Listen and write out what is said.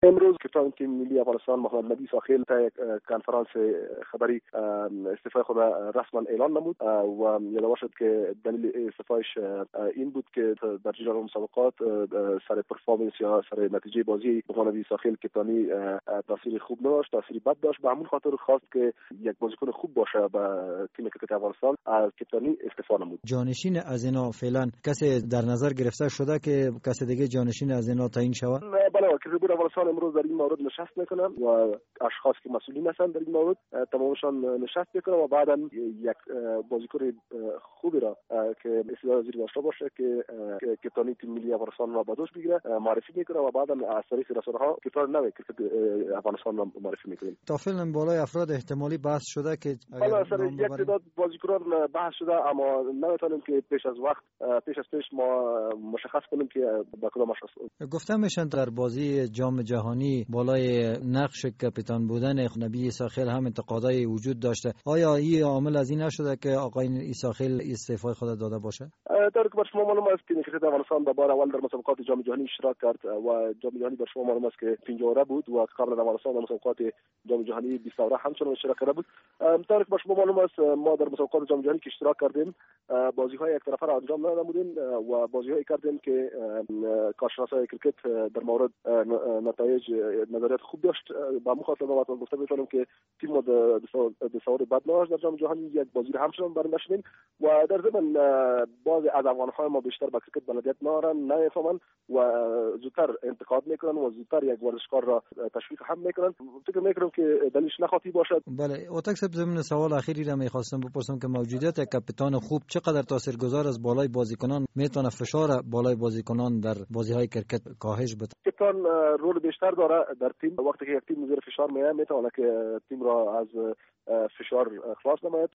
امروز کپتان تیم ملی افغانستان محمد نبی ساخیل تا یک کنفرانس خبری استعفای خود رسما اعلان نمود و یادآور شد که دلیل استعفایش این بود که در جریان مسابقات سر پرفورمنس یا سر نتیجه بازی محمد نبی ساخیل کپتانی تاثیر خوب نداشت، تاثیر بد داشت. به همون خاطر خواست که یک بازیکن خوب باشه به تیم کرکت افغانستان، از کپتانی استعفا نمود. جانشین از اینا فعلا کسی در نظر گرفته شده که کسی دیگه جانشین از اینا تعیین شود؟ بله، کرکت افغانستان امروز در این مورد نشست میکنن و اشخاص که مسئولین هستند در این مورد تمامشان نشست میکنن و بعدا یک بازیکن خوبی را که استعداد زیر داشته باشه که کپتانی تیم ملی افغانستان را به دوش بگیره معرفی میکنه و بعدا از طریق رسانه‌ها کپتان نوی کرکت افغانستان را معرفی میکنیم. تا فعلا بالای افراد احتمالی بحث شده که بله، سر یک تعداد بازیکنان بحث شده، اما نمیتونیم که پیش از پیش ما مشخص کنیم که با کدام اشخاص. گفته میشن در بازی جام جهانی بالای نقش کاپیتان بودن نبی ساخیل هم انتقادای وجود داشته. آیا این عامل از این نشده که آقای ساخیل استعفای خود داده باشه؟ در که بر شما معلوم است که کرکت افغانستان به بار اول در مسابقات جام جهانی اشتراک کرد و جام جهانی بر شما معلوم است که 50 بود و قبلا افغانستان در مسابقات جام جهانی 20 همچنان اشتراک کرده بود. در که بر شما معلوم است ما در مسابقات جام جهانی که اشتراک کردیم بازی‌های یک طرفه را انجام ندادیم و بازی‌هایی کردیم که کارشناسای کرکت در مورد نتایج نظریات خوب داشت. با مخاطب ما گفته می‌کنم که تیم دستاورد بد نداشت در جام جهانی، یک بازی را همچنان برنده شدیم و در ضمن بعضی از افغان‌های ما بیشتر با کرکت بلدیت ندارن، نمی‌فهمن و زودتر انتقاد میکنن و زودتر یک ورزشکار را تشویق هم میکنن. فکر میکنم که دلیلش نخواهی باشد. بله، اتاک صاحب ضمن سوال اخیری را می‌خواستم بپرسم که موجودیت یک کاپیتان خوب چقدر تاثیرگذار از بالای بازیکنان میتونه فشار بالای بازیکنان در بازی‌های کرکت کاهش بده؟ کاپیتان رول بیشتر داره در تیم. وقتی که یک تیم زیر فشار میاد میتونه که تیم را از فشار خلاص نماید